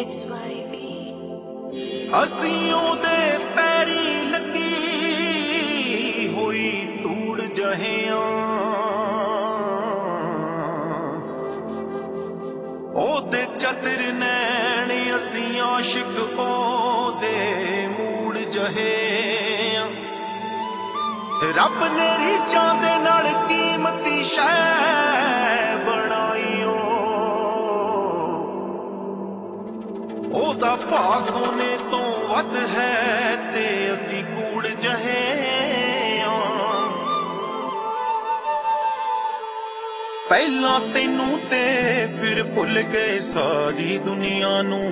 ਅਸੀਂ ਉਹਦੇ ਪੈਰੀ ਲੱਗੀ ਹੋਈ ਧੂੜ ਜਹਿਆਂ, ਉਹਦੇ ਚਤਰ ਨੈਣ ਅਸੀਂ ਆਸ਼ਿਕ ਉਹਦੇ ਮੂੜ ਜਹਿਆਂ। ਰੱਬ ਨੇ ਰੀਝਾਂ ਦੇ ਨਾਲ ਕੀਮਤੀ ਸ਼ੈ ਬਣਾਈ, ਉਹਦਾ ਭਾਅ ਸੋਨੇ ਤੋਂ ਵੱਧ ਹੈ ਤੇ ਅਸੀਂ ਕੂੜ ਜਹੇ ਆਂ। ਪਹਿਲਾਂ ਤੈਨੂੰ ਤੇ ਫਿਰ ਭੁੱਲ ਗਏ ਸਾਰੀ ਦੁਨੀਆ ਨੂੰ,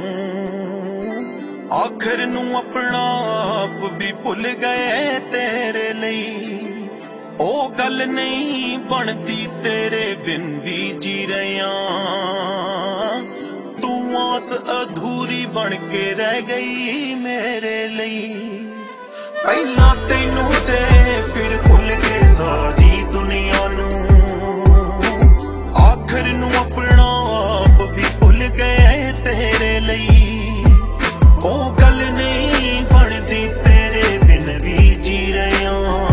ਆਖਰ ਨੂੰ ਆਪਣਾ ਆਪ ਵੀ ਭੁੱਲ ਗਏ ਤੇਰੇ ਲਈ। ਉਹ ਗੱਲ ਨਹੀਂ ਬਣਦੀ ਤੇਰੇ ਬਿਨ ਵੀ ਜੀ ਰਿਆਂ, ਤੂੰ ਆਸ ਅਧੂਰੀ ਬਣ ਕੇ ਰਹਿ ਗਈ ਮੇਰੇ ਲਈ। ਪਹਿਲਾਂ ਤੈਨੂੰ ਤੇ ਫਿਰ ਭੁੱਲ ਗਏ ਸਾਰੀ ਦੁਨੀਆ ਨੂੰ, ਆਖਰ ਨੂੰ ਆਪਣਾ ਆਪ ਵੀ ਭੁੱਲ ਗਏ ਤੇਰੇ ਲਈ। ਉਹ ਗੱਲ ਨਹੀਂ ਬਣਦੀ ਤੇਰੇ ਬਿਨ ਵੀ ਜੀ ਰਿਆਂ,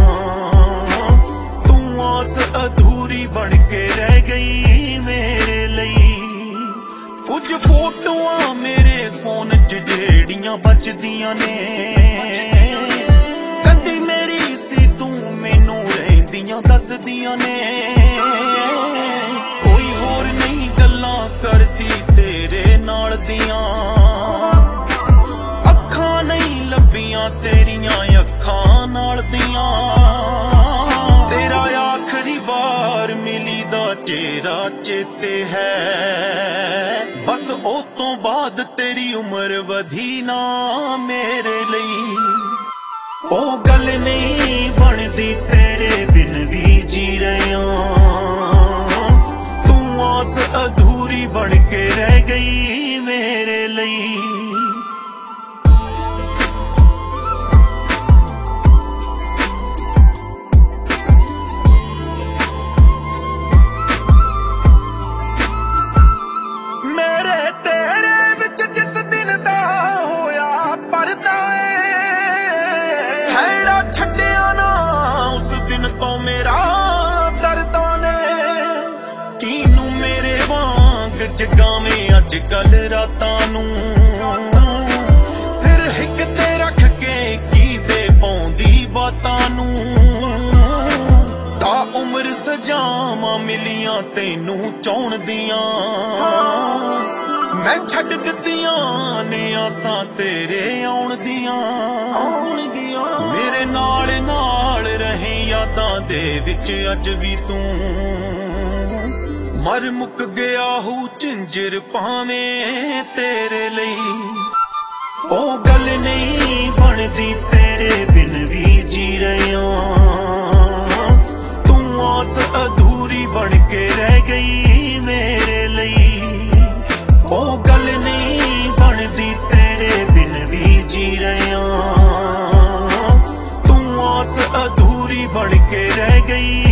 ਤੂੰ ਆਸ ਅਧੂਰੀ ਬਣ ਕੇ ਰਹਿ ਗਈ ਮੇਰੇ ਲਈ। ਕੁਝ ਫੋਟੋਆਂ ਮੇਰੇ ਫੋਨ 'ਚ ਜਿਹੜੀਆਂ ਬਚਦੀਆਂ ਨੇ, ਕਦੀ ਮੇਰੀ ਸੀ ਤੂੰ ਮੈਨੂੰ ਰਹਿੰਦੀਆਂ ਦੱਸਦੀਆਂ ਨੇ। ਕੋਈ ਹੋਰ ਨਹੀਂ ਗੱਲਾਂ ਕਰਦੀ ਤੇਰੇ ਨਾਲ ਦੀਆਂ, ਅੱਖਾਂ ਨਹੀਂ ਲੱਭੀਆਂ ਤੇਰੀਆਂ ਅੱਖਾਂ ਨਾਲ ਦੀਆਂ। ਤੇਰਾ ਆਖਰੀ ਵਾਰ ਮਿਲੀ ਦਾ ਚਿਹਰਾ ਚੇਤੇ ਹੈ, ਬਸ ਉਹ ਤੋਂ ਬਾਅਦ ਤੇਰੀ ਉਮਰ ਵਧੀ ਨਾ ਮੇਰੇ ਲਈ। ਉਹ ਗੱਲ ਨਹੀਂ ਬਣਦੀ ਤੇਰੇ ਬਿਨ ਵੀ ਜੀ ਰਿਆਂ, ਤੂੰ ਆਸ ਅਧੂਰੀ ਬਣ ਕੇ ਰਹਿ ਗਈ ਮੇਰੇ ਲਈ। ਛੱਡਿਆ ਨਾ ਉਸ ਦਿਨ ਤੋਂ ਮੇਰਾ ਦਰਦਾਂ ਨੇ, ਕਿਨੂੰ ਮੇਰੇ ਵਾਂਗ ਜਗਾਵੇਂ ਅੱਜ ਕੱਲ ਰਾਤਾਂ ਨੂੰ। ਸਿਰ ਹਿੱਕ ਤੇ ਰੱਖ ਕੇ ਕੀ ਦੇ ਪਾਉਂਦੀ ਬਾਤਾਂ ਨੂੰ, ਤਾਂ ਉਮਰ ਸਜਾਵਾਂ ਮਿਲੀਆਂ ਤੈਨੂੰ ਚਾਹੁਣ ਦੀਆਂ। ਮੈਂ ਛੱਡ ਦਿੱਤੀਆਂ ਨੇ ਆਸਾਂ ਤੇਰੇ ਆਉਣ ਦੀਆਂ, ਮੇਰੇ ਨਾਲ ਨਾਲ ਰਹੇ ਯਾਦਾਂ ਦੇ ਵਿੱਚ ਅੱਜ ਵੀ ਤੂੰ। ਮਰ ਮੁੱਕ ਗਿਆ ਹੂ ਝਿੰਜਰ ਭਾਵੇਂ ਤੇਰੇ ਲਈ। ਉਹ ਗੱਲ ਨਹੀਂ ਬਣਦੀ ਤੇਰੇ ਬਿਨ ਵੀ ਜੀ ਰਿਆਂ, ਤੂੰ ਆਸ ਅਧੂਰੀ ਬਣ ਕੇ ਰਹਿ ਗਈ ਮੇਰੇ ਲਈ। ਉਹ ਗੱਲ ਨਹੀਂ ਬਣਦੀ ਤੇਰੇ ਬਿਨ ਵੀ ਜੀ ਰਿਆਂ, ਤੂੰ ਆਸ ਅਧੂਰੀ ਬਣ ਕੇ ਰਹਿ ਗਈ